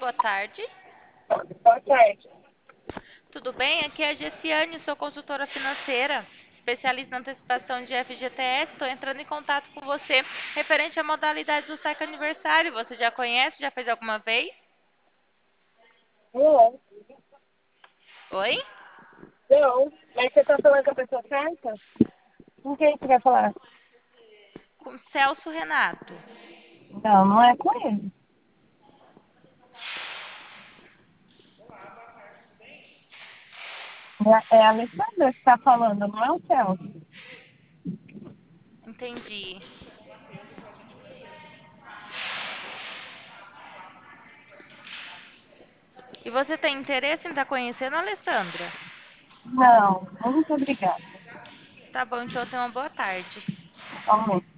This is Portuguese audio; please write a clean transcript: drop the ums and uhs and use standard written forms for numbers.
boa tarde. Boa tarde. Tudo bem? Aqui é a Gessiane, sou consultora financeira, especialista na antecipação de FGTS. Estou entrando em contato com você referente à modalidade do saque aniversário. Você já conhece? Já fez alguma vez? Não, Oi? não. Mas você tá falando com a pessoa certa? Com quem você vai falar? Com Celso Renato. Não, não é com ele. É a Alessandra que está falando, não é o Celso. Entendi. E você tem interesse em estar conhecendo a Alessandra? Não, muito obrigada. Tá bom, então tenha uma boa tarde. Somente.